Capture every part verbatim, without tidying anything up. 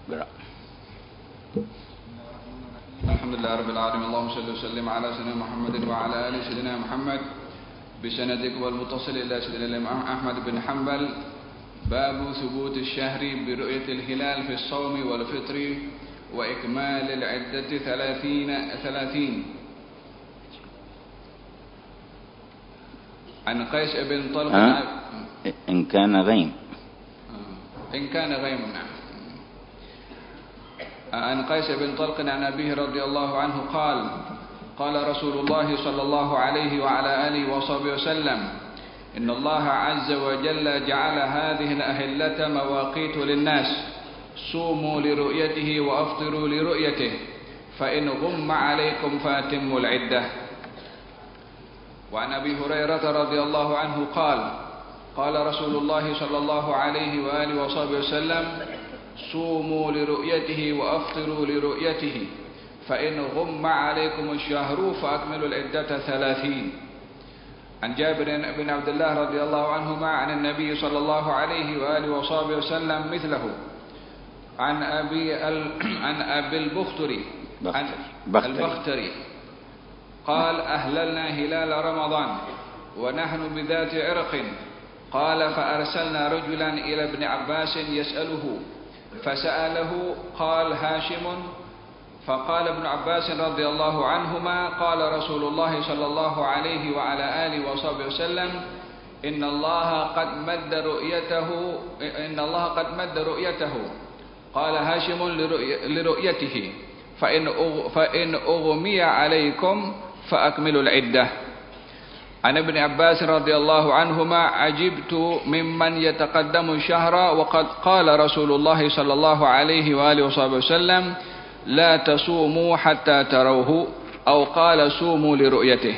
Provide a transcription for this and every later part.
الحمد لله رب العالمين، اللهم صل وسلم على سيدنا محمد وعلى آل سيدنا محمد بسندك والمتصل إلى سيدنا الإمام أحمد بن حنبل. باب ثبوت الشهر برؤية الهلال في الصوم والفطر وإكمال العدة ثلاثين ثلاثين. عن قيس بن طلق أه؟ إن كان غيم إن كان غيم نعم. عن قيس بن طلق عن أبيه رضي الله عنه قال قال رسول الله صلى الله عليه وعلى آله وصحبه وسلم: إن الله عز وجل جعل هذه الأهلة مواقيت للناس، صوموا لرؤيته وأفطروا لرؤيته، فإن غم عليكم فأتموا العدة. وعن أبي هريرة رضي الله عنه قال قال رسول الله صلى الله عليه وآله وصحبه وسلم: صوموا لرؤيته وأفطروا لرؤيته، فإن غم عليكم الشهر فأكملوا العدة ثلاثين. عن جابر بن عبد الله رضي الله عنهما عن النبي صلى الله عليه وآله وصحبه وسلم مثله. عن أبي عن أبي البختري عن البختري قال: أهللنا هلال رمضان ونحن بذات عرق. قال: فأرسلنا رجلا إلى ابن عباس يسأله، فسأله قال: هاشم. فقال ابن عباس رضي الله عنهما: قال رسول الله صلى الله عليه وعلى آله وصحبه وسلم: إن الله قد مد رؤيته إن الله قد مد رؤيته. قال هاشم: لرؤيته، فإن فإن أغمي عليكم فأكملوا العدة. عن ابن عباس رضي الله عنهما: عجبت ممن يتقدم الشهر وقد قال رسول الله صلى الله عليه وآله وصحبه وسلم: لا تصوموا حتى تروه، أو قال: صوموا لرؤيته.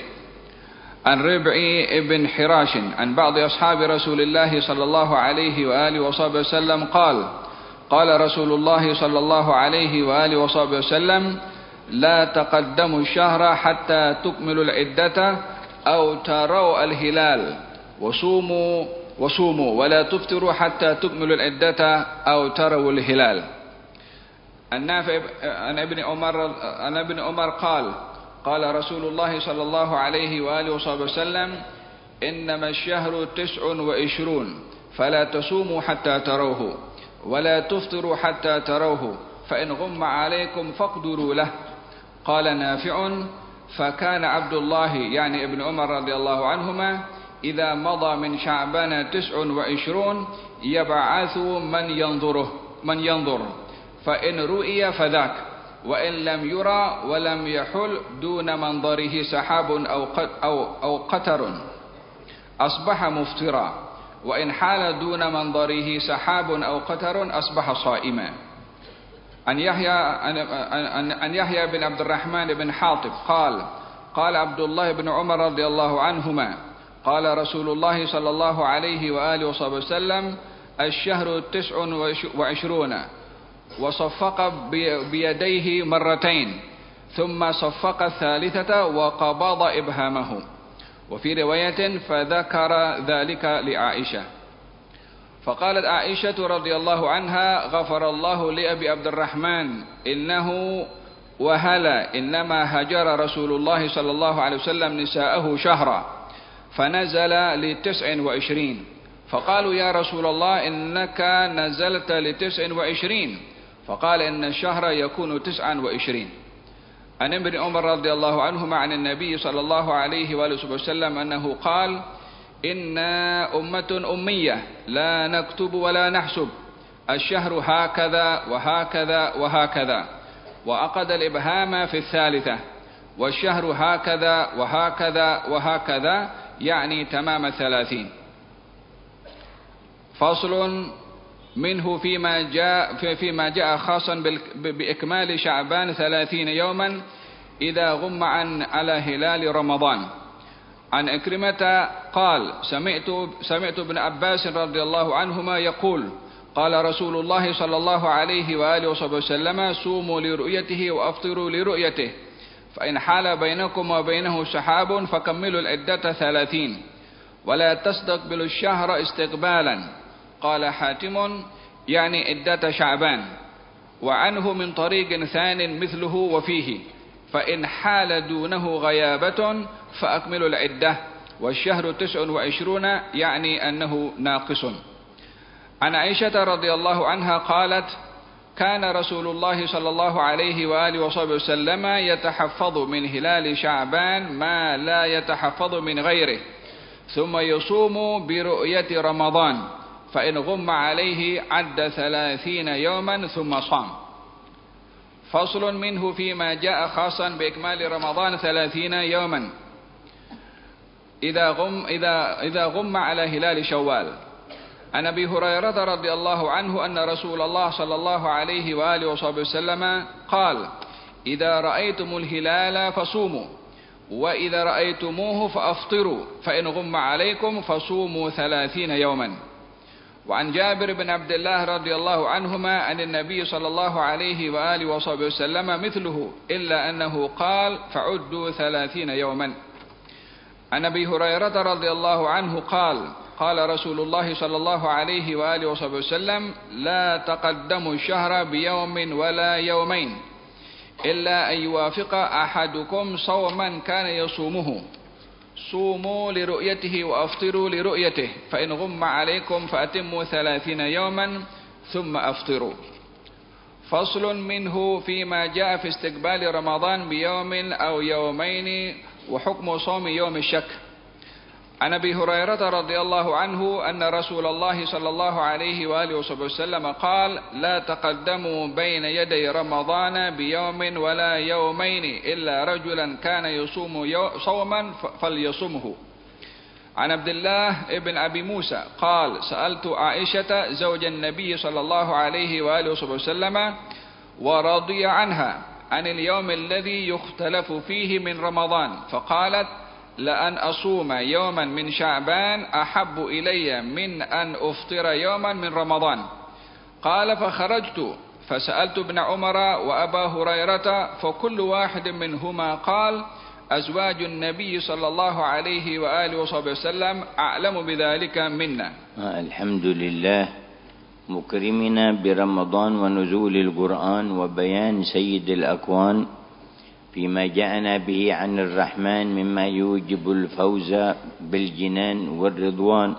عن ربعي بن حراش عن بعض أصحاب رسول الله صلى الله عليه وآله وصحبه وسلم قال قال رسول الله صلى الله عليه وآله وصحبه وسلم: لا تقدموا الشهر حتى تكملوا العدة أو تروا الهلال، وصوموا وصوموا ولا تفطروا حتى تكملوا العدة أو تروا الهلال. النافع عن ابن عمر عن ابن عمر قال قال رسول الله صلى الله عليه وآله وصحبه وسلم: إنما الشهر تسع وعشرون، فلا تصوموا حتى تروه ولا تفطروا حتى تروه، فإن غم عليكم فاقدروا له. قال نافع: فكان عبد الله يعني ابن عمر رضي الله عنهما إذا مضى من شعبان تسع وعشرون يبعث من ينظره من ينظر، فإن رؤي فذاك، وإن لم يرى ولم يحل دون منظره سحاب أو أو أو قتر أصبح مفطرا، وإن حال دون منظره سحاب أو قتر أصبح صائما. عن يحيى عن, عن يحيى بن عبد الرحمن بن حاطب قال قال عبد الله بن عمر رضي الله عنهما: قال رسول الله صلى الله عليه وآله وصحبه وسلم: الشهر تسع وعشرون. وصفق بيديه مرتين، ثم صفق الثالثة وقبض إبهامه. وفي رواية: فذكر ذلك لعائشة. فقالت عائشة رضي الله عنها: غفر الله لأبي عبد الرحمن، إنه وهلا إنما هجر رسول الله صلى الله عليه وسلم نساءه شهرا، فنزل لتسع وعشرين. فقالوا: يا رسول الله إنك نزلت لتسع وعشرين. فقال: إن الشهر يكون تسعا وعشرين. عن ابن عمر رضي الله عنهما عن النبي صلى الله عليه وآله وسلم أنه قال: إنا أمة أمية لا نكتب ولا نحسب، الشهر هكذا وهكذا وهكذا، وأقد الإبهام في الثالثة، والشهر هكذا وهكذا وهكذا، يعني تمام الثلاثين. فصل منه فيما جاء فيما جاء خاصا بإكمال شعبان ثلاثين يوما إذا غم عن على هلال رمضان. عن إكرمة قال: سمعت سمعت ابن عباس رضي الله عنهما يقول: قال رسول الله صلى الله عليه وآله وصحبه وسلم: صوموا لرؤيته وأفطروا لرؤيته، فإن حال بينكم وبينه سحاب فكملوا العدة ثلاثين، ولا تستقبلوا الشهر استقبالا. قال حاتم: يعني عدة شعبان. وعنه من طريق ثان مثله وفيه: فإن حال دونه غيابة فأكملوا العدة، والشهر تسع وعشرون، يعني أنه ناقص. عن عائشة رضي الله عنها قالت: كان رسول الله صلى الله عليه وآله وصحبه وسلم يتحفظ من هلال شعبان ما لا يتحفظ من غيره، ثم يصوم برؤية رمضان، فإن غم عليه عد ثلاثين يوما ثم صام. فصل منه فيما جاء خاصا بإكمال رمضان ثلاثين يوما إذا غم, إذا إذا غم على هلال شوال. عن أبي هريرة رضي الله عنه أن رسول الله صلى الله عليه وآله وصحبه وسلم قال: إذا رأيتم الهلال فصوموا، وإذا رأيتموه فأفطروا، فإن غم عليكم فصوموا ثلاثين يوما. وعن جابر بن عبد الله رضي الله عنهما عن النبي صلى الله عليه وآله وصحبه وسلم مثله، إلا أنه قال: فعدوا ثلاثين يوما. عن أبي هريرة رضي الله عنه قال: قال رسول الله صلى الله عليه وآله وصحبه وسلم: لا تقدموا الشهر بيوم ولا يومين، إلا أن يوافق أحدكم صوما كان يصومه، صوموا لرؤيته وأفطروا لرؤيته، فإن غم عليكم فأتموا ثلاثين يوما ثم أفطروا. فصل منه فيما جاء في استقبال رمضان بيوم أو يومين وحكم صوم يوم الشك. عن أبي هريرة رضي الله عنه أن رسول الله صلى الله عليه وآله وصحبه وسلم قال: لا تقدموا بين يدي رمضان بيوم ولا يومين، إلا رجلا كان يصوم صوما فليصمه. عن عبد الله بن أبي موسى قال: سألت عائشة زوج النبي صلى الله عليه وآله وصحبه وسلم ورضي عنها عن اليوم الذي يختلف فيه من رمضان، فقالت: لأن أصوم يوما من شعبان أحب إلي من أن أفطر يوما من رمضان. قال: فخرجت فسألت ابن عمر وأبا هريرة، فكل واحد منهما قال: أزواج النبي صلى الله عليه وآله وصحبه وسلم أعلم بذلك منا. الحمد لله مكرمنا برمضان ونزول القرآن وبيان سيد الأكوان فيما جاءنا به عن الرحمن مما يوجب الفوز بالجنان والرضوان.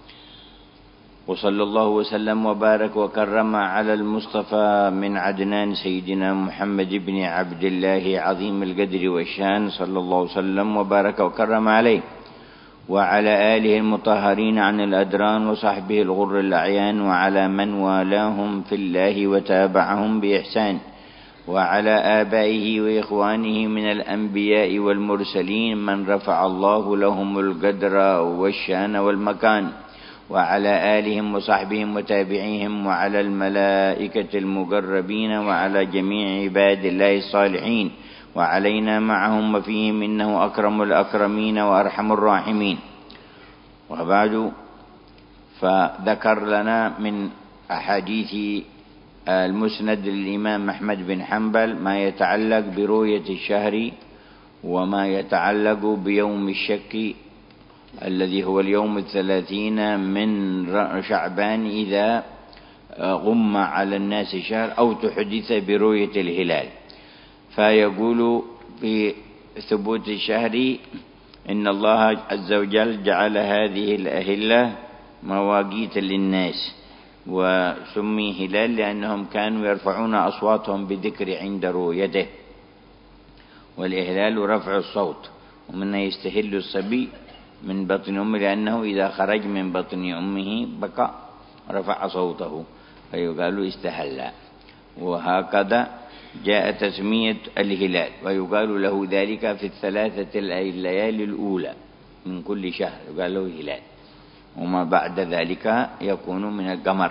وصلى الله وسلم وبارك وكرم على المصطفى من عدنان سيدنا محمد بن عبد الله عظيم القدر والشان، صلى الله وسلم وبارك وكرم عليه وعلى آله المطهرين عن الأدران وصحبه الغر الأعيان، وعلى من والاهم في الله وتابعهم بإحسان، وعلى آبائه وإخوانه من الأنبياء والمرسلين من رفع الله لهم القدر والشان والمكان، وعلى آلهم وصحبهم وتابعيهم، وعلى الملائكة المقربين، وعلى جميع عباد الله الصالحين، وعلينا معهم وفيهم، إنه أكرم الأكرمين وأرحم الراحمين. وبعد، فذكر لنا من أحاديث المسند للإمام أحمد بن حنبل ما يتعلق برؤية الشهر وما يتعلق بيوم الشك الذي هو اليوم الثلاثين من شعبان إذا غم على الناس شهر أو تحدث برؤية الهلال. فيقول في ثبوت الشهر: إن الله عز وجل جعل هذه الأهلة مواقيت للناس، وسمي هلال لأنهم كانوا يرفعون أصواتهم بذكر عند رؤيته، والإهلال رفع الصوت، ومنه يستهل الصبي من بطن أمه لأنه إذا خرج من بطن أمه بكى رفع صوته فيقال استهل. وهكذا جاء تسمية الهلال، ويقال له ذلك في الثلاثة الليالي الأولى من كل شهر يقال له هلال، وما بعد ذلك يكون من القمر،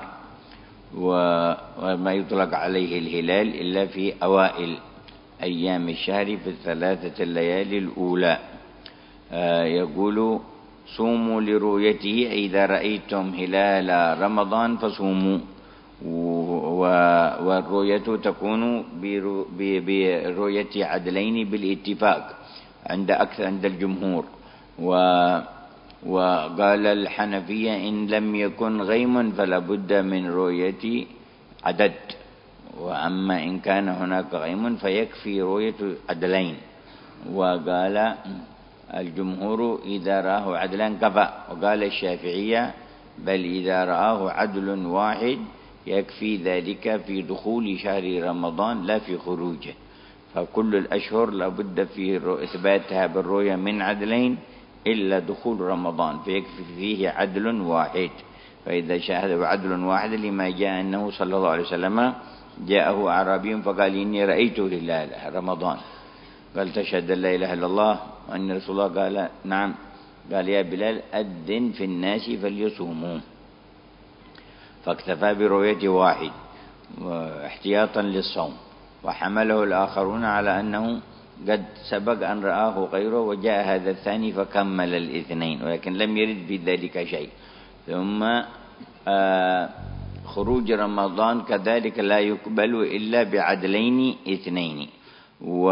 وما يطلق عليه الهلال إلا في أوائل أيام الشهر في الثلاثة الليالي الأولى. آه يقول: صوموا لرؤيته، إذا رأيتم هلال رمضان فصوموا. والرؤية تكون برؤية عدلين بالاتفاق عند أكثر عند الجمهور. وقال الحنفية: إن لم يكن غيم فلا بد من رؤية عدد، وأما إن كان هناك غيم فيكفي رؤية عدلين. وقال الجمهور إذا رآه عدلان كفى. وقال الشافعية بل إذا رآه عدل واحد يكفي ذلك في دخول شهر رمضان لا في خروجه. فكل الأشهر لابد في إثباتها بالرؤية من عدلين إلا دخول رمضان فيكفي فيه عدل واحد. فإذا شاهد عدل واحد لما جاء أنه صلى الله عليه وسلم جاءه أعرابي فقال إني رأيت هلال رمضان، قال تشهد لا إله إلا الله وأن رسول الله؟ قال نعم. قال يا بلال أذن في الناس فليصوموا، فاكتفى برؤية واحد احتياطا للصوم. وحمله الآخرون على أنه قد سبق أن رآه غيره وجاء هذا الثاني فكمل الاثنين، ولكن لم يرد بذلك شيء. ثم آه خروج رمضان كذلك لا يقبل إلا بعدلين اثنين. و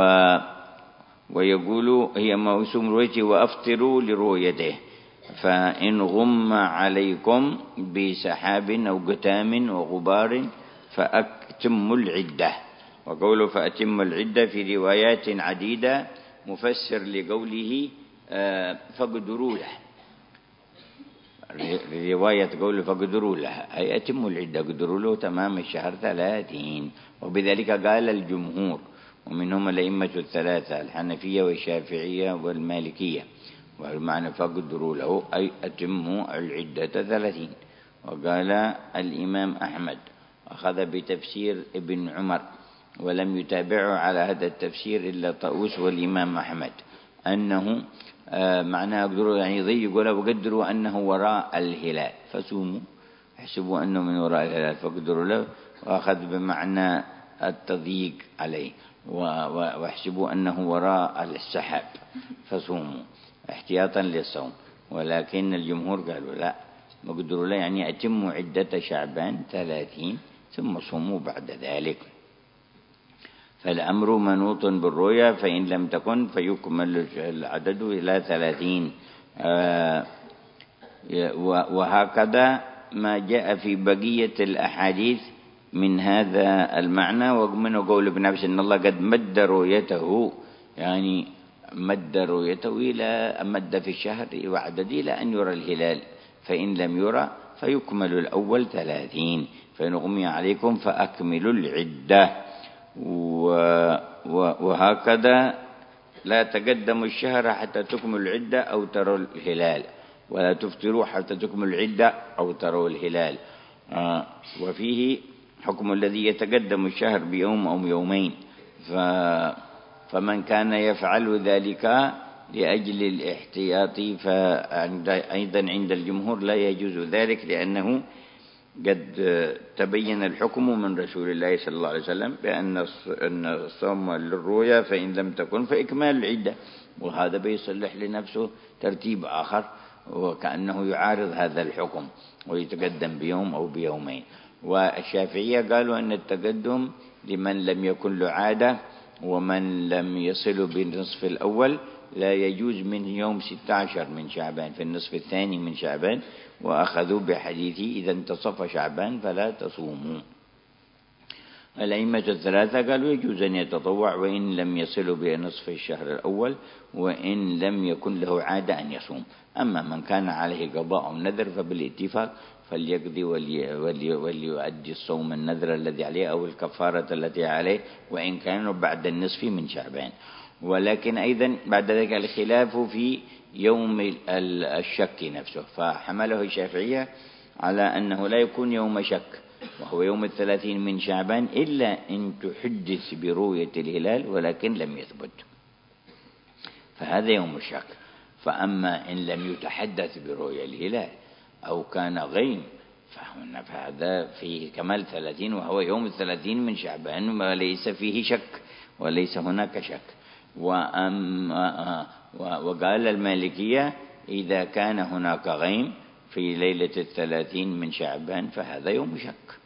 ويقول هي موسم رؤيته وأفطروا لرؤيته، فإن غم عليكم بسحاب أو قتام وغبار فأتموا العدة. وقوله فأتموا العدة في روايات عديدة مفسر لقوله آه فاقدروا له. رواية قوله فاقدروا له أي أتموا العدة، قدروا له تمام الشهر ثلاثين. وبذلك قال الجمهور ومنهم الأئمة الثلاثة الحنفية والشافعية والمالكية. والمعنى فاقدروا له أي أتموا العدة ثلاثين. وقال الإمام أحمد أخذ بتفسير ابن عمر ولم يتابعه على هذا التفسير إلا طاووس والإمام أحمد أنه آه معناه أقدروا يعني ضي يقول وقدروا أنه وراء الهلال فصوموا، احسبوا أنه من وراء الهلال فقدروا له، وأخذ بمعنى التضييق عليه واحسبوا أنه وراء السحاب فصوموا احتياطا للصوم. ولكن الجمهور قالوا لا، مقدروا له يعني أتموا عدة شعبان ثلاثين ثم صوموا بعد ذلك. فالأمر منوط بالرؤيا، فإن لم تكن فيكمل العدد إلى ثلاثين. آه وهكذا ما جاء في بقية الأحاديث من هذا المعنى. ومنه قول ابن عباس إن الله قد مد رؤيته، يعني مد رؤيته إلى مد في الشهر وعدد إلى أن يرى الهلال، فإن لم يرى فيكمل الأول ثلاثين، فإن غمي عليكم فأكملوا العدة. وهكذا لا تقدموا الشهر حتى تكملوا العدة أو تروا الهلال، ولا تفطروا حتى تكملوا العدة أو تروا الهلال. آه وفيه حكم الذي يتقدم الشهر بيوم أو يومين، فمن كان يفعل ذلك لأجل الاحتياط فأيضا عند الجمهور لا يجوز ذلك، لأنه قد تبين الحكم من رسول الله صلى الله عليه وسلم بأن الصوم للرؤيا فإن لم تكن فإكمال العدة، وهذا بيصلح لنفسه ترتيب آخر وكأنه يعارض هذا الحكم ويتقدم بيوم أو بيومين. والشافعية قالوا أن التقدم لمن لم يكن له عادة ومن لم يصل بالنصف الأول لا يجوز من يوم ستة عشر من شعبان في النصف الثاني من شعبان، وأخذوا بحديثي إذا انتصف شعبان فلا تصوموا. الأئمة الثلاثة قالوا يجوز أن يتطوع وإن لم يصل بنصف الشهر الأول وإن لم يكن له عادة أن يصوم. أما من كان عليه قضاء نذر فبالاتفاق فليقضي وليؤدي الصوم النذر الذي عليه أو الكفارة التي عليه وإن كانوا بعد النصف من شعبان. ولكن أيضا بعد ذلك الخلاف في يوم الشك نفسه، فحمله الشافعية على أنه لا يكون يوم شك وهو يوم الثلاثين من شعبان إلا إن تحدث برؤية الهلال ولكن لم يثبت، فهذا يوم الشك. فأما إن لم يتحدث برؤية الهلال أو كان غيم فهذا فيه كمال ثلاثين وهو يوم الثلاثين من شعبان وليس فيه شك وليس هناك شك. وقال المالكية إذا كان هناك غيم في ليلة الثلاثين من شعبان فهذا يوم شك.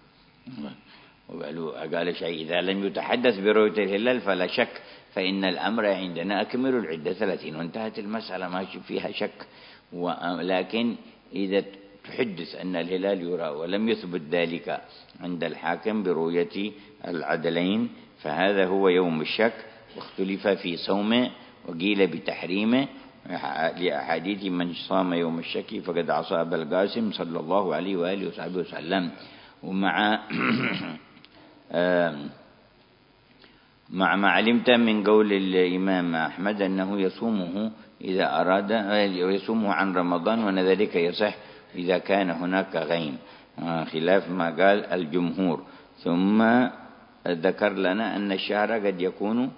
وقال شيء إذا لم يتحدث برؤية الهلال فلا شك، فإن الأمر عندنا أكمل العدة ثلاثين وانتهت المسألة ما فيها شك. ولكن إذا تحدث أن الهلال يرى، ولم يثبت ذلك عند الحاكم برؤية العدلين، فهذا هو يوم الشك، واختلف في صومه وقيل بتحريمه لأحاديث من صام يوم الشك فقد عصى أبا القاسم صلى الله عليه وآله وصحبه وسلم. ومع مع ما علمت من قول الإمام أحمد أنه يصومه إذا أراد، يصومه عن رمضان، وأن ذلك يصح إذا كان هناك غيم، خلاف ما قال الجمهور. ثم ذكر لنا أن الشهر قد يكون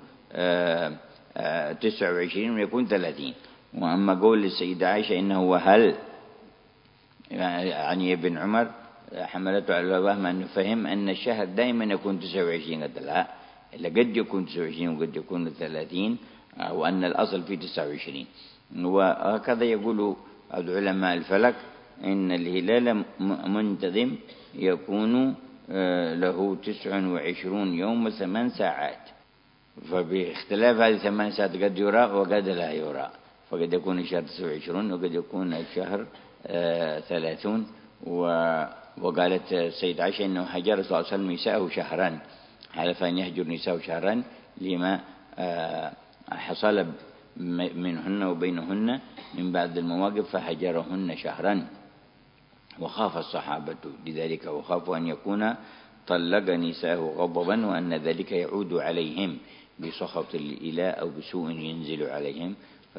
تسعة وعشرين ويكون ثلاثين. وأما قول السيدة عائشة إنه وهل يعني ابن عمر حملته على الوهم أنه فهم أن الشهر دائما يكون تسعة وعشرين، قد لا، إلا قد يكون تسعة وعشرين وقد يكون ثلاثين، وأن الأصل في تسعة وعشرين. وهكذا يقول علماء الفلك إن الهلال منتظم يكون له تسع وعشرون يوم وثمان ساعات، فباختلاف هذه ثمان ساعات قد يرى وقد لا يرى، فقد يكون الشهر تسع وعشرون وقد يكون الشهر ثلاثون. وقالت السيدة عائشة إنه هجر صلى الله عليه وسلم نساءه شهرا، حلف أن يهجر نساءه شهرا لما حصل منهن وبينهن من بعض المواقف فهجرهن شهرا، وخاف الصحابة لذلك، وخافوا أن يكون طلق نساءه غضبا وأن ذلك يعود عليهم بسخط الإله أو بسوء ينزل عليهم،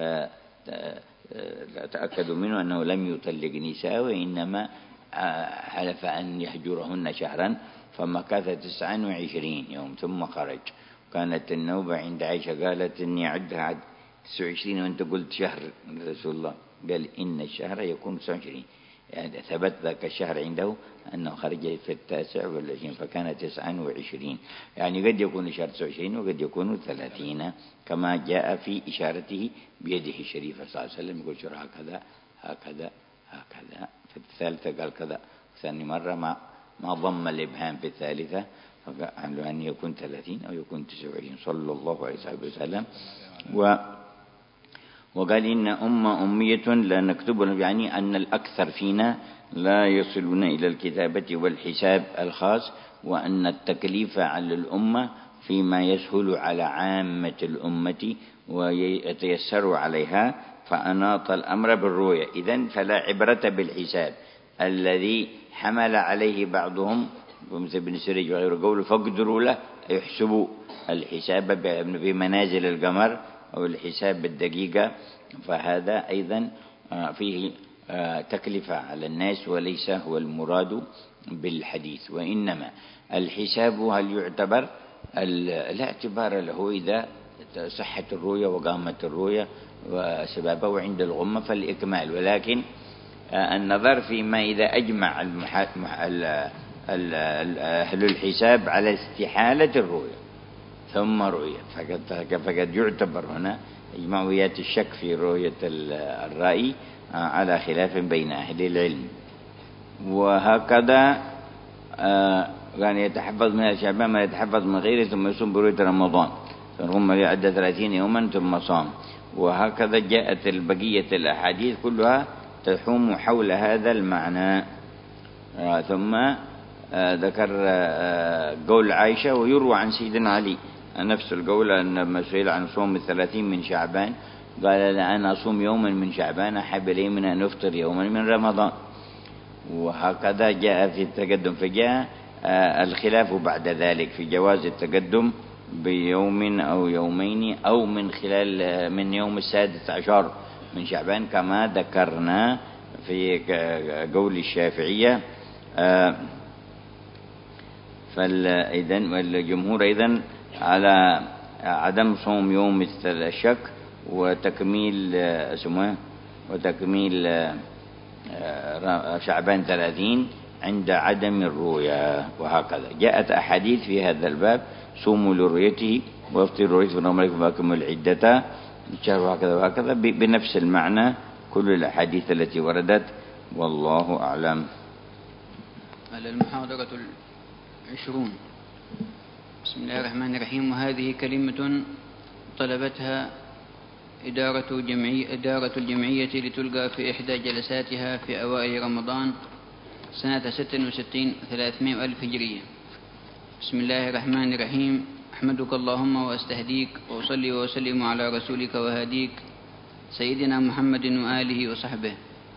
فتأكدوا منه أنه لم يطلق نساءه وإنما حلف أن يهجرهن شهرا، فمكث تسعا وعشرين يوم ثم خرج. كانت النوبة عند عائشة قالت إني عدها عد تسعة وعشرين وأنت قلت شهر رسول الله، قال إن الشهر يكون تسعة وعشرين، يعني ثبت ذاك الشهر عنده أنه خرج في التاسع والعشرين فكان تسعا وعشرين، يعني قد يكون الشهر تسعة وعشرين وقد يكون ثلاثين، كما جاء في إشارته بيده الشريفة صلى الله عليه وسلم، يقول شهر هكذا هكذا هكذا، في الثالثة قال كذا، ثاني مرة ما ما ضم الإبهام في الثالثة، فقال أن يكون ثلاثين أو يكون تسعة وعشرين صلى الله عليه وسلم. و وقال إن أمة أمية لا نكتب، يعني أن الأكثر فينا لا يصلون إلى الكتابة والحساب الخاص، وأن التكليف على الأمة فيما يسهل على عامة الأمة ويتيسر عليها، فأناط الأمر بالرؤية. إذن فلا عبرة بالحساب الذي حمل عليه بعضهم مثل ابن سريج وغيره قول فاقدروا له، يحسبوا الحساب بمنازل القمر أو الحساب بالدقيقة، فهذا أيضا فيه تكلفة على الناس وليس هو المراد بالحديث. وإنما الحساب هل يعتبر؟ لا اعتبار له إذا صحت الرؤية وقامت الرؤية وسببه عند الغمة فالإكمال، ولكن النظر فيما إذا أجمع أهل الحساب على استحالة الرؤية ثم رؤية، فقد, فقد يعتبر هنا إجماعيات الشك في رؤية الرأي على خلاف بين أهل العلم. وهكذا كان يتحفظ من شعبان ما يتحفظ من غيره ثم يصوم برؤية رمضان، ثم يعد ثلاثين يوما ثم صام. وهكذا جاءت البقية الأحاديث كلها تحوم حول هذا المعنى. ثم ذكر قول عائشة ويروى عن سيدنا علي نفس القول أن مسئول عن صوم الثلاثين من شعبان قال أنا أصوم يوما من شعبان أحب لي من أن أفطر يوما من رمضان. وهكذا جاء في التقدم، فجاء الخلاف بعد ذلك في جواز التقدم بيوم أو يومين أو من خلال من يوم السادس عشر من شعبان كما ذكرنا في قول الشافعية. فإذن والجمهور أيضا على عدم صوم يوم الشك وتكميل اسمه وتكميل شعبان ثلاثين عند عدم الرؤيا. وهكذا جاءت أحاديث في هذا الباب صوموا لرؤيته وافطروا لرؤيته ونوم واكملوا العدة وهكذا وهكذا بنفس المعنى كل الأحاديث التي وردت، والله أعلم. المحاضرة العشرون. بسم الله الرحمن الرحيم. وهذه كلمة طلبتها إدارة, جمعية إدارة الجمعية لتلقى في إحدى جلساتها في أوائل رمضان سنة ست وستين وثلاثمائة ألف هجرية. بسم الله الرحمن الرحيم. أحمدك اللهم وأستهديك وأصلي وأسلم على رسولك وهاديك سيدنا محمد وآله وصحبه،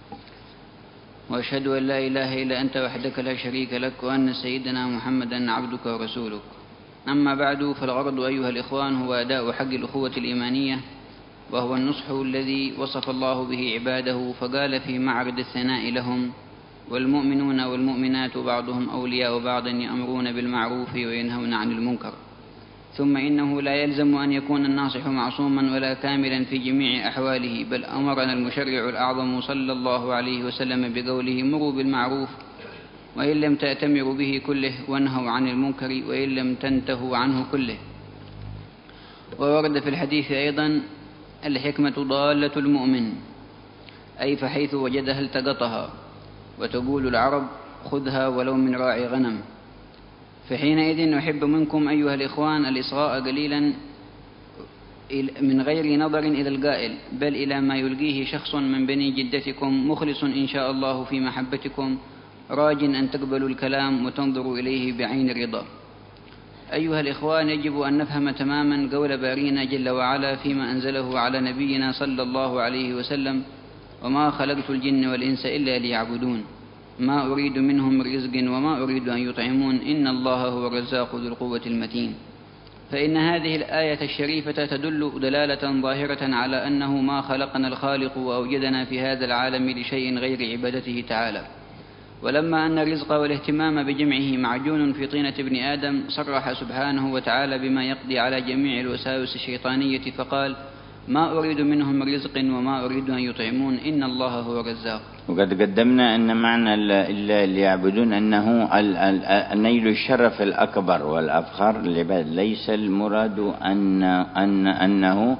وأشهد أن لا إله إلا أنت وحدك لا شريك لك، وأن سيدنا محمدا عبدك ورسولك. أما بعد، فالغرض أيها الإخوان هو أداء حق الأخوة الإيمانية، وهو النصح الذي وصف الله به عباده فقال في معرض الثناء لهم: والمؤمنون والمؤمنات بعضهم أولياء بعض يأمرون بالمعروف وينهون عن المنكر. ثم إنه لا يلزم أن يكون الناصح معصوما ولا كاملا في جميع أحواله، بل أمرنا المشرع الأعظم صلى الله عليه وسلم بقوله: مروا بالمعروف وإن لم تأتمروا به كله، وانهوا عن المنكر وإن لم تنتهوا عنه كله. وورد في الحديث أيضا: الحكمة ضالة المؤمن، أي فحيث وجدها التقطها، وتقول العرب: خذها ولو من راعي غنم. فحينئذ نحب منكم أيها الإخوان الإصغاء قليلا من غير نظر إلى القائل، بل إلى ما يلقيه شخص من بني جدتكم مخلص إن شاء الله في محبتكم، راج أن تقبلوا الكلام وتنظروا إليه بعين الرضا. أيها الإخوان، يجب أن نفهم تماما قول بارينا جل وعلا فيما أنزله على نبينا صلى الله عليه وسلم: وما خلقت الجن والإنس إلا ليعبدون ما أريد منهم من رزق وما أريد أن يطعمون إن الله هو الرزاق ذو القوة المتين. فإن هذه الآية الشريفة تدل دلالة ظاهرة على أنه ما خلقنا الخالق وأوجدنا في هذا العالم لشيء غير عبادته تعالى. ولما أن الرزق والاهتمام بجمعه معجون في طينة ابن آدم، صرح سبحانه وتعالى بما يقضي على جميع الوساوس الشيطانية فقال: ما أريد منهم من رزق وما أريد أن يطعمون إن الله هو الرزاق. وقد قدمنا أن معنى اللي يعبدون أنه نيل الشرف الأكبر والأفخر للعباد، ليس المراد أن أن أنه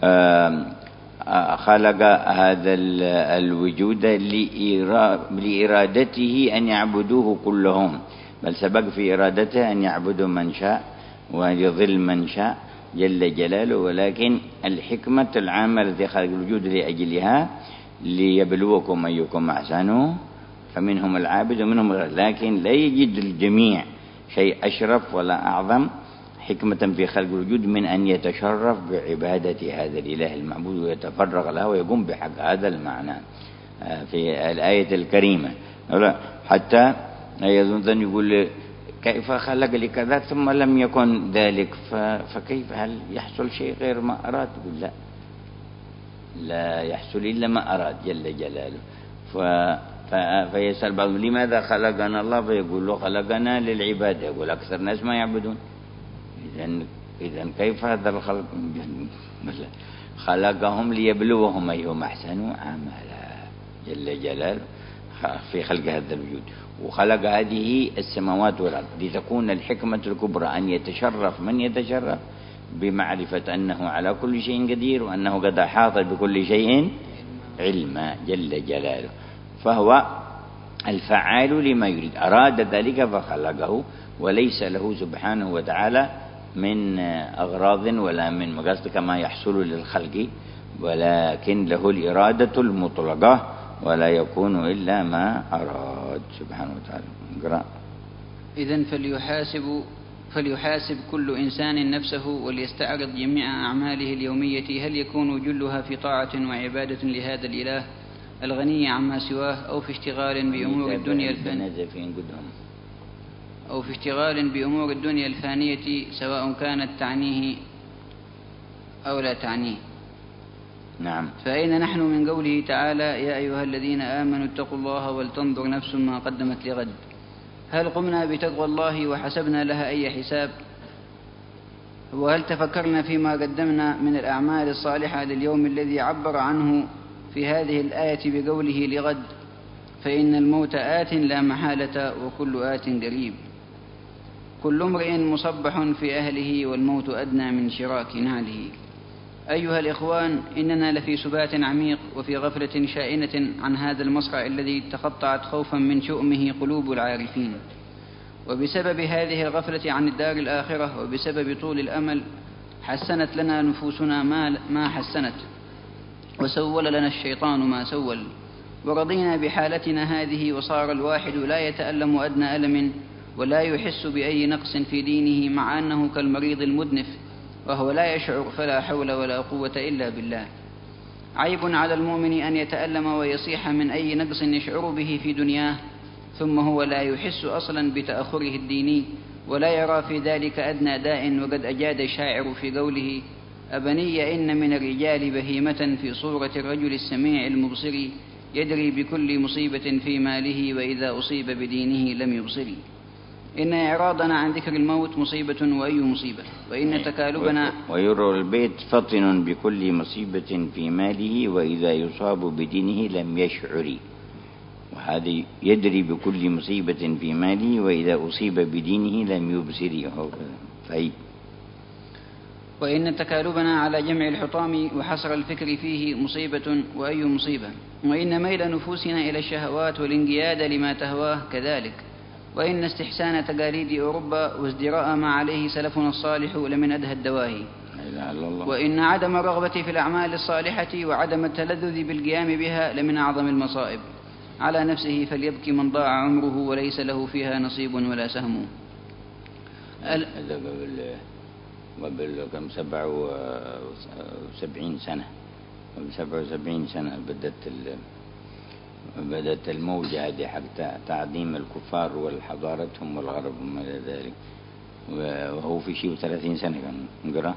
خلق هذا الوجود لإرادته أن يعبدوه كلهم، بل سبق في إرادته أن يعبدوا من شاء ويضل من شاء جل جلاله. ولكن الحكمة العامة التي خلق الوجود لأجلها ليبلوكم أيكم أحسن، فمنهم العابد ومنهم غير، لكن لا يجد الجميع شيء أشرف ولا أعظم حكمة في خلق الوجود من أن يتشرف بعبادة هذا الإله المعبود ويتفرغ له ويقوم بحق هذا المعنى في الآية الكريمة. حتى يظن يقول: كيف خلق لكذا ثم لم يكن ذلك، فكيف هل يحصل شيء غير ما أراد؟ يقول: لا لا يحصل إلا ما أراد جل جلاله. فيسأل بعضهم: لماذا خلقنا الله؟ فيقول له: خلقنا للعبادة. يقول: أكثر الناس ما يعبدون. إذن إذن كيف هذا الخلق؟ خلقهم ليبلوهم أيهم أحسن عملا جل جلاله في خلق هذا الوجود. وخلق هذه السماوات والأرض لتكون الحكمة الكبرى أن يتشرف من يتشرف بمعرفة أنه على كل شيء قدير، وأنه قد أحاط بكل شيء علما جل جلاله. فهو الفعال لما يريد، أراد ذلك فخلقه، وليس له سبحانه وتعالى من أغراض ولا من مقاصد كما يحصل للخلق، ولكن له الإرادة المطلقة ولا يكون إلا ما أراد سبحانه وتعالى. اقرأ. إذن فليحاسب فليحاسب كل إنسان نفسه وليستعرض جميع أعماله اليومية، هل يكون جلها في طاعة وعبادة لهذا الإله الغني عما سواه، أو في اشتغال بأمور الدنيا الفانية أو في اشتغال بأمور الدنيا الفانية سواء كانت تعنيه أو لا تعنيه. نعم. فأين نحن من قوله تعالى: يا أيها الذين آمنوا اتقوا الله ولتنظر نفس ما قدمت لغد؟ هل قمنا بتقوى الله وحسبنا لها أي حساب؟ وهل تفكرنا فيما قدمنا من الأعمال الصالحة لليوم الذي عبر عنه في هذه الآية بقوله لغد؟ فإن الموت آت لا محالة وكل آت قريب، كل امرئ مصبح في أهله والموت أدنى من شراك نعله. أيها الإخوان، إننا لفي سبات عميق وفي غفلة شائنة عن هذا المصرع الذي تقطعت خوفا من شؤمه قلوب العارفين. وبسبب هذه الغفلة عن الدار الآخرة وبسبب طول الأمل حسنت لنا نفوسنا ما, ما حسنت، وسول لنا الشيطان ما سول، ورضينا بحالتنا هذه، وصار الواحد لا يتألم أدنى ألم ولا يحس بأي نقص في دينه، مع أنه كالمريض المدنف وهو لا يشعر، فلا حول ولا قوة إلا بالله. عيب على المؤمن أن يتألم ويصيح من أي نقص يشعر به في دنياه، ثم هو لا يحس أصلا بتأخره الديني ولا يرى في ذلك أدنى داء. وقد أجاد الشاعر في قوله: أبني إن من الرجال بهيمة في صورة الرجل السميع المبصر، يدري بكل مصيبة في ماله وإذا أصيب بدينه لم يبصر. إن إعراضنا عن ذكر الموت مصيبة وأي مصيبة، وإن تكالبنا ويروى البيت: فطن بكل مصيبة في ماله وإذا يصاب بدينه لم يشعر. وهذا يدري بكل مصيبة في ماله وإذا أصيب بدينه لم يبصر. فأي وإن تكالبنا على جمع الحطام وحصر الفكر فيه مصيبة وأي مصيبة. وإن ميل نفوسنا إلى الشهوات والانقياد لما تهواه كذلك. وإن استحسان تقاليد أوروبا وازدراء ما عليه سلفنا الصالح لمن أدهى الدواهي. وإن عدم الرغبة في الأعمال الصالحة وعدم التلذذ بالقيام بها لمن أعظم المصائب. على نفسه فليبكي من ضاع عمره وليس له فيها نصيب ولا سهم. هذا قبل قبل كم سبع وسبعين سنة قبل سبع وسبعين سنة بدأت بدأت الموجة هذه حق تعظيم الكفار والحضارتهم والغرب وما إلى ذلك، وهو في شيء ثلاثين سنة كان نقرأ.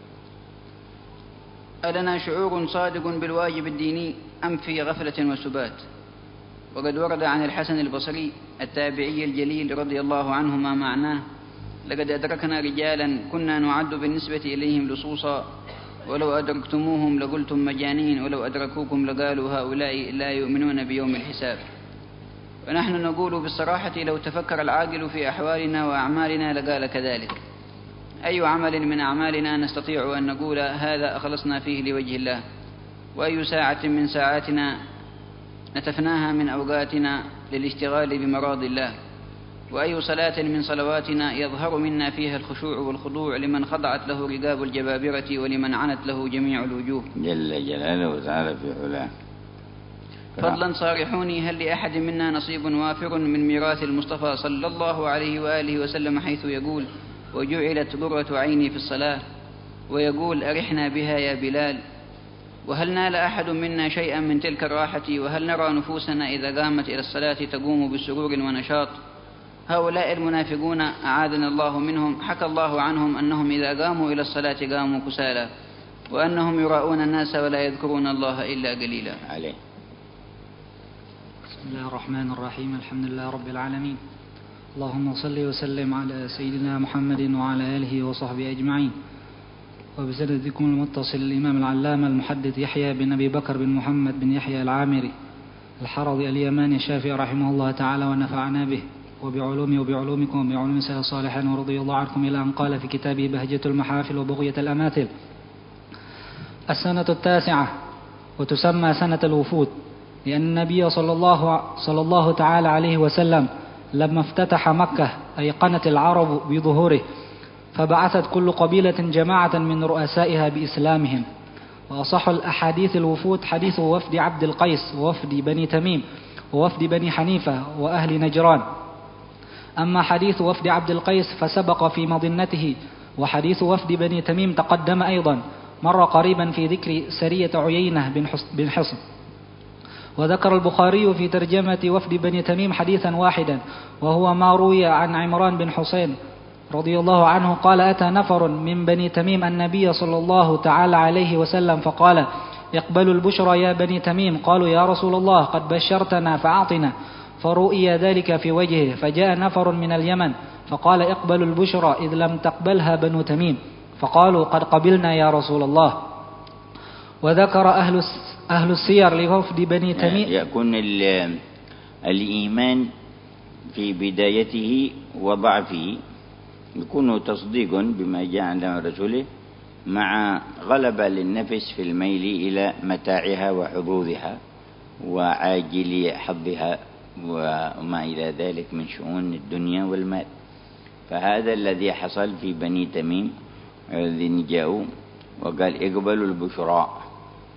ألنا شعور صادق بالواجب الديني أم في غفلة وسبات؟ وقد ورد عن الحسن البصري التابعي الجليل رضي الله عنهما معناه: لقد أدركنا رجالا كنا نعد بالنسبة إليهم لصوصا، ولو أدركتموهم لقلتم مجانين، ولو أدركوكم لقالوا هؤلاء لا يؤمنون بيوم الحساب. ونحن نقول بالصراحة: لو تفكر العاقل في أحوالنا وأعمالنا لقال كذلك. أي عمل من أعمالنا نستطيع أن نقول هذا أخلصنا فيه لوجه الله؟ وأي ساعة من ساعاتنا نتفناها من أوقاتنا للاشتغال بمراض الله؟ وأي صلاة من صلواتنا يظهر منا فيها الخشوع والخضوع لمن خضعت له رقاب الجبابرة ولمن عنت له جميع الوجوه جل جلاله وتعالى في علاه؟ فضلا صارحوني، هل لأحد منا نصيب وافر من ميراث المصطفى صلى الله عليه وآله وسلم، حيث يقول: وجعلت قرة عيني في الصلاة، ويقول: أرحنا بها يا بلال؟ وهل نال أحد منا شيئا من تلك الراحة؟ وهل نرى نفوسنا إذا قامت إلى الصلاة تقوم بسرور ونشاط؟ هؤلاء المنافقون أعاذنا الله منهم حكى الله عنهم أنهم إذا قاموا إلى الصلاة قاموا كسالى، وأنهم يراؤون الناس ولا يذكرون الله إلا قليلا. عليه. بسم الله الرحمن الرحيم. الحمد لله رب العالمين، اللهم صل وسلم على سيدنا محمد وعلى آله وصحبه أجمعين. وبسندكم المتصل الإمام العلامة المحدث يحيى بن أبي بكر بن محمد بن يحيى العامري الحرضي اليماني الشافعي رحمه الله تعالى ونفعنا به وبعلومه وبعلومكم وبعلوم سلف الصالحين ورضي الله عنكم، إلى أن قال في كتابه بهجة المحافل وبغية الأماثل: السنة التاسعة، وتسمى سنة الوفود، لأن النبي صلى الله, صلى الله تعالى عليه وسلم لما افتتح مكة أيقنت العرب بظهوره، فبعثت كل قبيلة جماعة من رؤسائها بإسلامهم. وأصح الأحاديث الوفود حديث وفد عبد القيس ووفد بني تميم ووفد بني حنيفة وأهل نجران. أما حديث وفد عبد القيس فسبق في مظنته، وحديث وفد بني تميم تقدم أيضا، مر قريبا في ذكر سرية عيينة بن حصن. وذكر البخاري في ترجمة وفد بني تميم حديثا واحدا، وهو ما روي عن عمران بن حسين رضي الله عنه قال: أتى نفر من بني تميم النبي صلى الله تعالى عليه وسلم فقال: اقبلوا البشرى يا بني تميم. قالوا: يا رسول الله قد بشرتنا فأعطنا. فرؤي ذلك في وجهه، فجاء نفر من اليمن فقال: اقبلوا البشرى إذ لم تقبلها بنو تميم. فقالوا: قد قبلنا يا رسول الله. وذكر أهل أهل السير لوفد بني تميم يكون الإيمان في بدايته وضعفه يكون تصديق بما جاء عن رسوله، مع غلبة للنفس في الميل إلى متاعها وحظوظها وعاجل حظها وما إلى ذلك من شؤون الدنيا والمال. فهذا الذي حصل في بني تميم الذين جاءوا وقال: اقبلوا البشراء،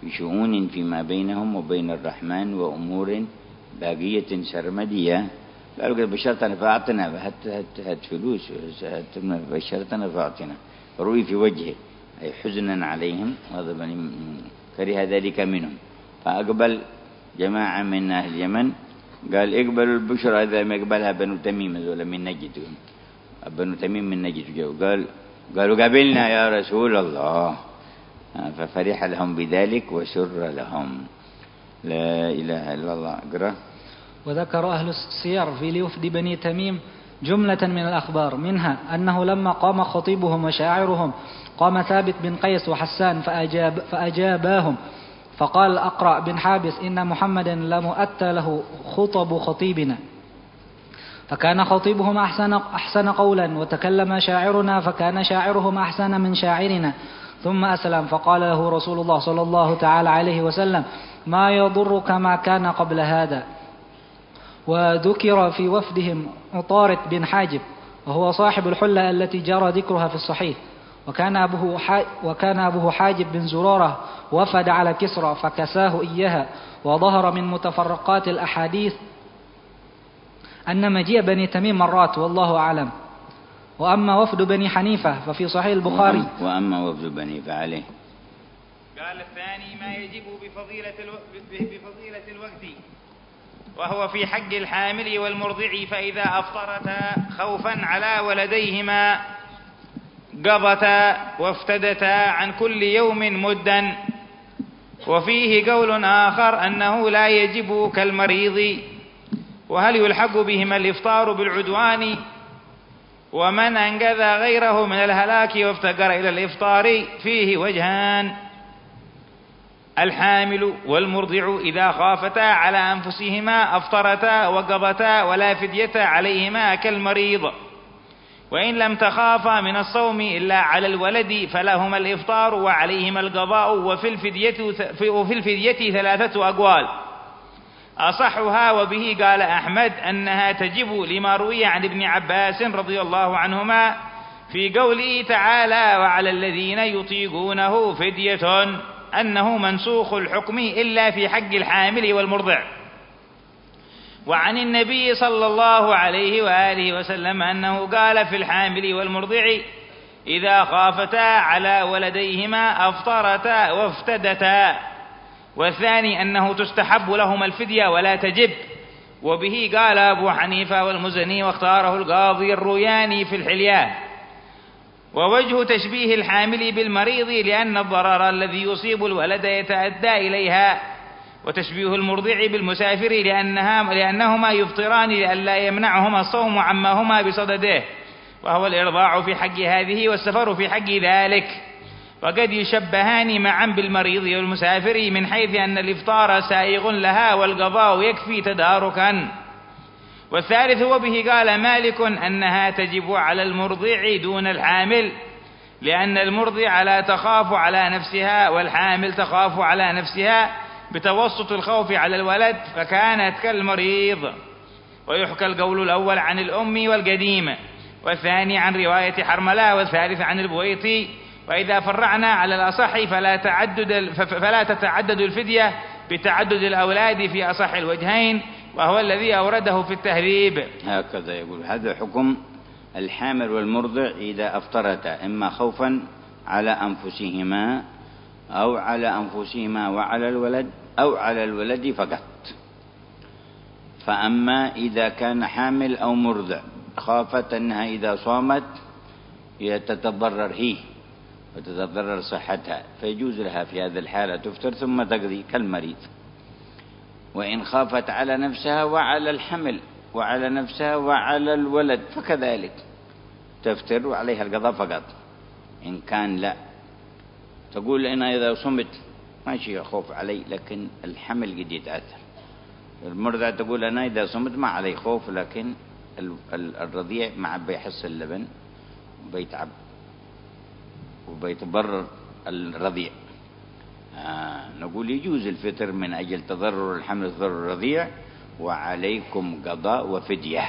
بشؤون فيما بينهم وبين الرحمن وأمور باقية سرمدية. قالوا قد بشرتنا فأعطنا، هات هات هات فلوس، هات بشرتنا فأعطنا. روي في وجهه أي حزنا عليهم غضبا كره ذلك منهم. فأقبل جماعة من أهل اليمن قال اقبلوا البشرى إذا ما يقبلها بنو تميم ولا من نجد، بنو تميم من نجد جو. قال قالوا قبلنا يا رسول الله، ففرح لهم بذلك وسر لهم. لا إله إلا الله. اقرأ. وذكر أهل السير في لوفد بني تميم جملة من الأخبار، منها أنه لما قام خطيبهم وشاعرهم قام ثابت بن قيس وحسان فأجاب فأجاباهم، فقال أقرأ بن حابس إن محمدا لمؤتى له خطب خطيبنا، فكان خطيبهم أحسن, أحسن قولا، وتكلم شاعرنا فكان شاعرهم أحسن من شاعرنا. ثم أسلم فقال له رسول الله صلى الله تعالى عليه وسلم ما يضرك ما كان قبل هذا. وذكر في وفدهم عطارد بن حاجب وهو صاحب الحلة التي جرى ذكرها في الصحيح، وكان أبوه, وكان أبوه حاجب بن زرارة وفد على كسرى فكساه إياها. وظهر من متفرقات الأحاديث أن مجيء بني تميم مرات والله أعلم. وأما وفد بني حنيفة ففي صحيح البخاري. وأما وفد بني فعليه. قال الثاني ما يجب بفضيلة, الو... بفضيلة الوقت، وهو في حق الحامل والمرضع، فإذا أفطرتا خوفا على ولديهما قضتا وافتدتا عن كل يوم مدا. وفيه قول آخر أنه لا يجب كالمريض. وهل يلحق بهما الإفطار بالعدوان؟ ومن أنقذ غيره من الهلاك وافتقر إلى الإفطار فيه وجهان: الحامل والمرضع إذا خافتا على أنفسهما أفطرتا وقضتا ولا فدية عليهما كالمريض. وإن لم تخافا من الصوم إلا على الولد فلهما الإفطار وعليهما القضاء. وفي الفدية, وفي الفدية ثلاثة أقوال، أصحها وبه قال أحمد أنها تجب لما روي عن ابن عباس رضي الله عنهما في قوله تعالى وعلى الذين يطيقونه فدية، أنه منسوخ الحكم إلا في حق الحامل والمرضع. وعن النبي صلى الله عليه وآله وسلم أنه قال في الحامل والمرضع إذا خافتا على ولديهما أفطرتا وافتدتا. والثاني أنه تستحب لهما الفدية ولا تجب، وبه قال أبو حنيفة والمزني واختاره القاضي الروياني في الحلية. ووجه تشبيه الحامل بالمريض لأن الضرر الذي يصيب الولد يتأدى إليها، وتشبيه المرضع بالمسافر لأنها لأنهما يفطران لئلا يمنعهما الصوم عما هما بصدده، وهو الإرضاع في حق هذه والسفر في حق ذلك. وقد يشبهان معا بالمريض والمسافر من حيث أن الإفطار سائغ لها والقضاء يكفي تداركا. والثالث وبه قال مالك أنها تجب على المرضع دون الحامل، لأن المرضع لا تخاف على نفسها والحامل تخاف على نفسها بتوسط الخوف على الولد فكانت كالمريض. ويحكى القول الأول عن الأم والقديم، والثاني عن رواية حرملة، والثالث عن البويطي. وإذا فرعنا على الأصح فلا, تعدد فلا تتعدد الفدية بتعدد الأولاد في أصح الوجهين، وهو الذي أورده في التهذيب. هكذا يقول هذا حكم الحامل والمرضع إذا أفطرتا إما خوفا على أنفسهما أو على أنفسهما وعلى الولد أو على الولد فقط. فأما إذا كان حامل أو مرضع خافت أنها إذا صامت تتضرر هي وتتضرر صحتها، فيجوز لها في هذه الحالة تفطر ثم تقضي كالمريض. وإن خافت على نفسها وعلى الحمل وعلى نفسها وعلى الولد فكذلك تفطر وعليها القضاء فقط. إن كان لا تقول أنا إذا صمت ماشي خوف علي لكن الحمل قد يتأثر. المرضع تقول أنا إذا صمت ما علي خوف لكن الرضيع مع بيحس اللبن وبيتعب وبيتضرر الرضيع. آه نقول يجوز الفطر من أجل تضرر الحمل وتضرر الرضيع، وعليكم قضاء وفدية،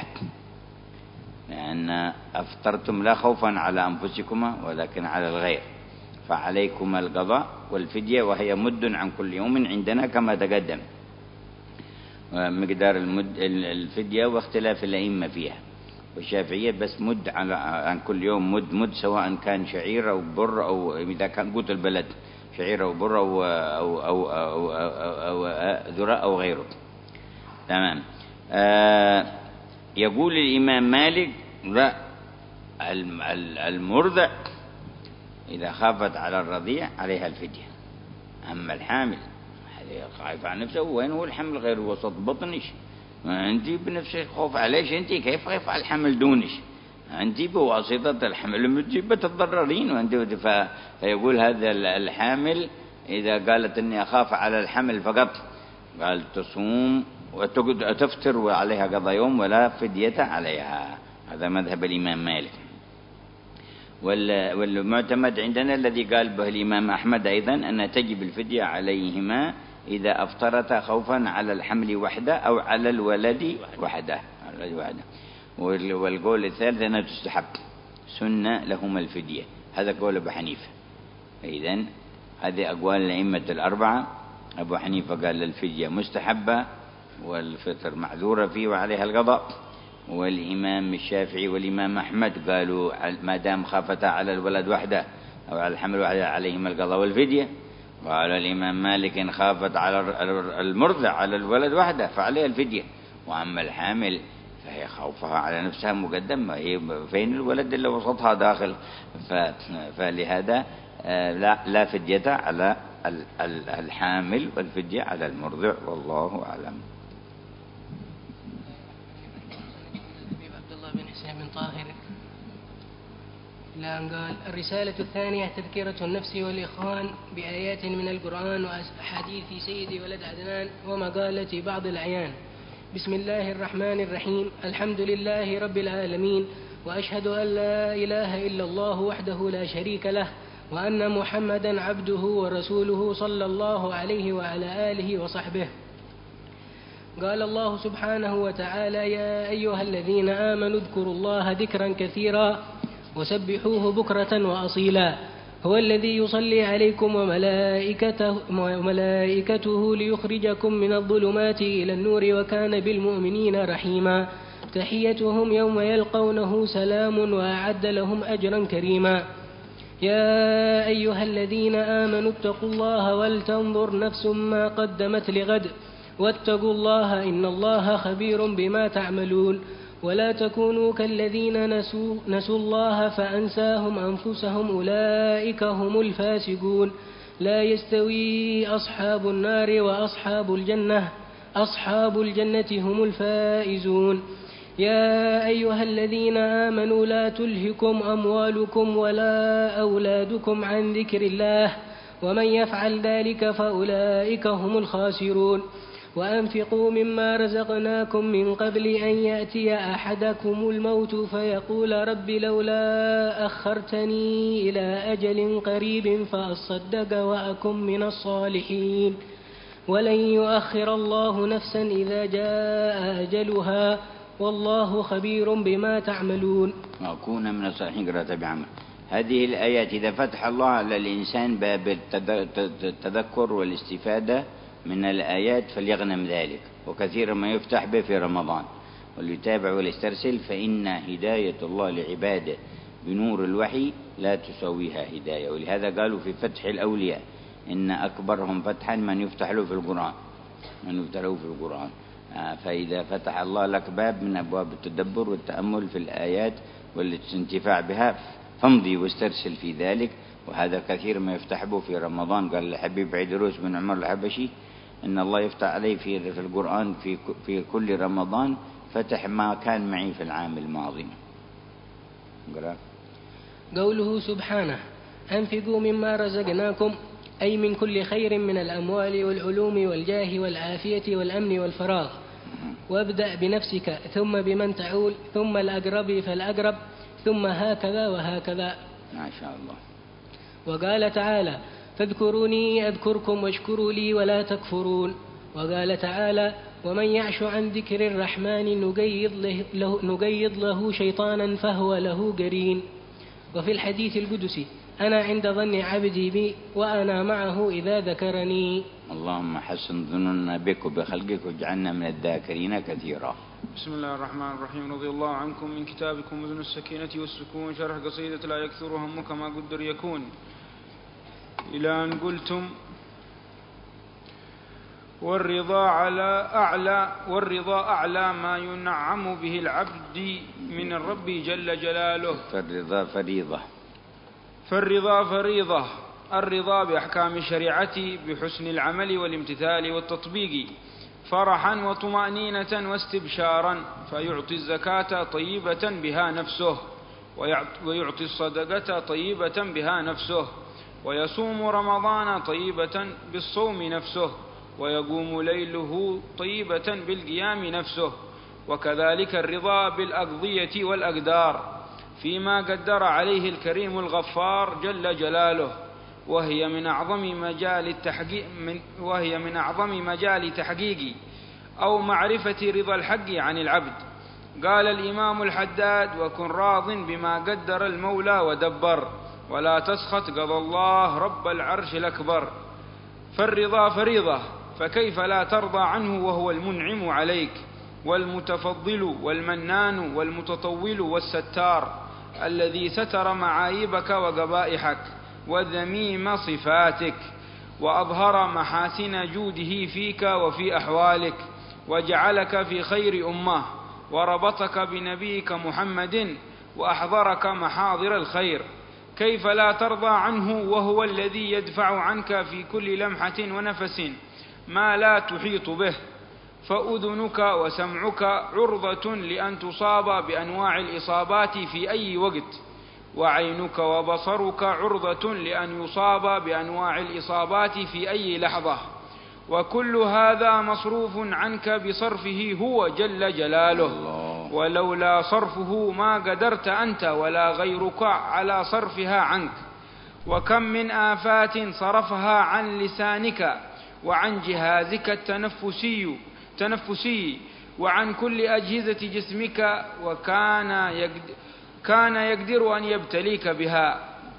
لأن أفطرتم لا خوفا على أنفسكما ولكن على الغير، فعليكم القضاء والفدية، وهي مد عن كل يوم عندنا كما تقدم. مقدار المد الفدية واختلاف الأئمة فيها، والشافعية بس مد عن كل يوم مد مد، سواء كان شعير أو بر، أو إذا كان قوت البلد شعير أو بر أو أو أو أو, أو, أو ذراء أو غيره. تمام. آه يقول الإمام مالك: لا، المرضع إذا خافت على الرضيع عليها الفدية، أما الحامل خايف على نفسه، وين هو الحمل غير وسط بطنش، ما أنت بنفسك خوف عليش، أنت كيف خايف على الحمل دونش، أنت بواسطة الحمل بتتضررين وأنت. فيقول هذا الحامل إذا قالت إني أخاف على الحمل فقط، قال تصوم وتفطر وعليها قضاء يوم ولا فدية عليها. هذا مذهب الإمام مالك. والمعتمد عندنا الذي قال به الإمام أحمد أيضا أن تجب الفدية عليهما إذا أفطرتا خوفا على الحمل وحده أو على الولد وحده. والقول الثالث أنها تستحب سنة لهما الفدية، هذا قول أبو حنيفة. إذن هذه أقوال الأئمة الأربعة. أبو حنيفة قال الفدية مستحبة والفطر معذورة فيه وعليها القضاء، والإمام الشافعي والإمام أحمد قالوا ما دام خافتا على الولد وحده أو على الحمل وحده عليهما القضاء والفدية. قال الإمام مالك إن خافت على المرضع على الولد وحده فعليها الفدية، وأما الحامل فهي خوفها على نفسها مقدم، هي فين الولد اللي وسطها داخل، فلهذا لا لا فدية على الحامل والفدية على المرضع، والله أعلم. طاهر إلى أن قال: الرسالة الثانية تذكرة النفس والإخوان بآيات من القرآن وأحاديث سيد ولد عدنان ومقالة بعض الأعيان. بسم الله الرحمن الرحيم. الحمد لله رب العالمين، وأشهد أن لا إله إلا الله وحده لا شريك له، وأن محمدا عبده ورسوله صلى الله عليه وعلى آله وصحبه. قال الله سبحانه وتعالى: يا أيها الذين آمنوا اذكروا الله ذكرا كثيرا وسبحوه بكرة وأصيلا، هو الذي يصلي عليكم وملائكته, وملائكته ليخرجكم من الظلمات إلى النور، وكان بالمؤمنين رحيما. تحيتهم يوم يلقونه سلام، وأعد لهم أجرا كريما. يا أيها الذين آمنوا اتقوا الله ولتنظر نفس ما قدمت لغد، واتقوا الله إن الله خبير بما تعملون. ولا تكونوا كالذين نسوا, نسوا الله فأنساهم أنفسهم، أولئك هم الفاسقون. لا يستوي أصحاب النار وأصحاب الجنة أصحاب الجنة هم الفائزون. يا أيها الذين آمنوا لا تلهكم أموالكم ولا أولادكم عن ذكر الله، ومن يفعل ذلك فأولئك هم الخاسرون. وأنفقوا مما رزقناكم من قبل أن يأتي أحدكم الموت فيقول رب لولا أخرتني إلى أجل قريب فأصدق وأكن من الصالحين. ولن يؤخر الله نفسا إذا جاء أجلها، والله خبير بما تعملون. وأكون من الصالحين قراءة بعمل. هذه الآيات إذا فتح الله على الإنسان باب التذكر والاستفادة من الآيات فليغنم ذلك، وكثيرا ما يفتح به في رمضان. وليتابع وليسترسل، فإن هداية الله لعباده بنور الوحي لا تسويها هداية. ولهذا قالوا في فتح الأولياء إن أكبرهم فتحا من يفتح له في القرآن من يفتح له في القرآن فإذا فتح الله لك باب من أبواب التدبر والتأمل في الآيات والاستنتفاع بها فامضي واسترسل في ذلك. وهذا كثير ما يفتح به في رمضان. قال الحبيب عيدروس بن عمر الحبشي إن الله يفتح علي في في القرآن في في كل رمضان فتح ما كان معي في العام الماضي. قوله سبحانه: أنفقوا مما رزقناكم، أي من كل خير من الأموال والعلوم والجاه والعافية والأمن والفراغ. وابدأ بنفسك ثم بمن تعول ثم الأقرب فالأقرب ثم هكذا وهكذا. ما شاء الله. وقال تعالى: فاذكروني أذكركم واشكروا لي ولا تكفرون. وقال تعالى: ومن يعش عن ذكر الرحمن نقيض له, نقيض له شيطانا فهو له قرين. وفي الحديث القدسي: أنا عند ظن عبدي بي وأنا معه إذا ذكرني. اللهم حسن ظننا بك وبخلقك واجعلنا من الذاكرين كثيرا. بسم الله الرحمن الرحيم. رضي الله عنكم من كتابكم مزن السكينة والسكون شرح قصيدة لا يكثر همك ما قدر يكون، إلى أن قلتم والرضا على أعلى والرضا أعلى ما ينعم به العبد من الرب جل جلاله. فالرضا فريضة. فالرضا فريضة. الرضا بأحكام الشريعة بحسن العمل والامتثال والتطبيق، فرحا وطمأنينة واستبشارا، فيعطي الزكاة طيبة بها نفسه، ويعطي الصدقة طيبة بها نفسه، ويصوم رمضان طيبة بالصوم نفسه، ويقوم ليله طيبة بالقيام نفسه. وكذلك الرضا بالأقضية والأقدار فيما قدر عليه الكريم الغفار جل جلاله، وهي من أعظم مجال التحقيق من وهي من أعظم مجال تحقيق أو معرفة رضا الحق عن العبد. قال الإمام الحداد: وكن راض بما قدر المولى ودبر، ولا تسخط قضى الله رب العرش الأكبر. فالرضا فريضة، فكيف لا ترضى عنه وهو المنعم عليك والمتفضل والمنان والمتطول والستار، الذي ستر معايبك وقبائحك وذميم صفاتك، وأظهر محاسن جوده فيك وفي أحوالك، وجعلك في خير أمة، وربطك بنبيك محمد، وأحضرك محاضر الخير. كيف لا ترضى عنه وهو الذي يدفع عنك في كل لمحة ونفس ما لا تحيط به؟ فأذنك وسمعك عرضة لأن تصاب بأنواع الإصابات في أي وقت، وعينك وبصرك عرضة لأن يصاب بأنواع الإصابات في أي لحظة، وكل هذا مصروف عنك بصرفه هو جل جلاله، ولولا صرفه ما قدرت أنت ولا غيرك على صرفها عنك. وكم من آفات صرفها عن لسانك وعن جهازك التنفسي تنفسي وعن كل أجهزة جسمك، وكان يقدر كان يقدر أن يبتليك بها،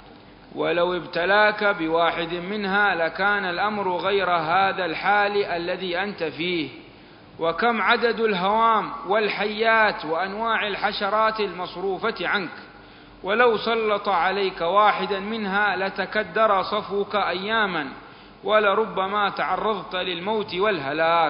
ولو ابتلاك بواحد منها لكان الأمر غير هذا الحال الذي أنت فيه. وكم عدد الهوام والحيات وأنواع الحشرات المصروفة عنك، ولو سلط عليك واحدا منها لتكدر صفوك أياما، ولربما تعرضت للموت والهلاك.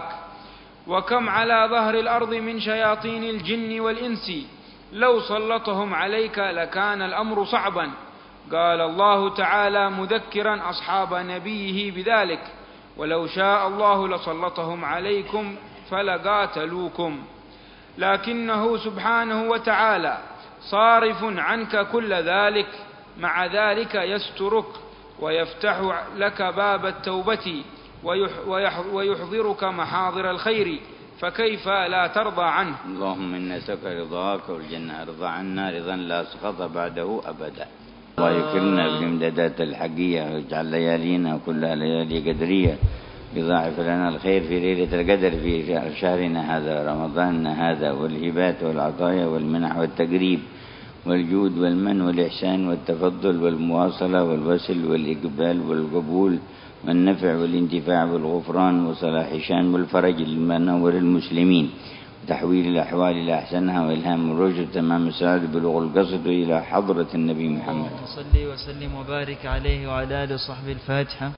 وكم على ظهر الأرض من شياطين الجن والإنس، لو سلطهم عليك لكان الأمر صعبا. قال الله تعالى مذكرا أصحاب نبيه بذلك: ولو شاء الله لسلطهم عليكم فلقاتلوكم. لكنه سبحانه وتعالى صارف عنك كل ذلك، مع ذلك يسترك ويفتح لك باب التوبة ويحضرك محاضر الخير، فكيف لا ترضى عنه؟ اللهم إنا نسألك رضاك والجنة، ارضى عنا رضا لا سخط بعده أبدا. الله يكرمنا بالإمدادات الحقية، ويجعل ليالينا كلها ليالي قدرية، يضاعف لنا الخير في ليلة القدر في شهرنا هذا رمضاننا هذا، والهبات والعطايا والمنح والتقريب والجود والمن والإحسان والتفضل والمواصلة والوصل والإقبال والقبول والنفع والانتفاع والغفران وصلاح شان والفرج للمنور المسلمين، وتحويل الأحوال إلى أحسنها، وإلهام الرشد تمام السعادة بلوغ القصد إلى حضرة النبي محمد. صلي وسلم وبارك عليه وعلى آله وصحبه. الفاتحة.